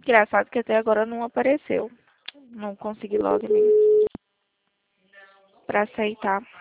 Engraçado que até agora não apareceu. Não consegui login pra aceitar.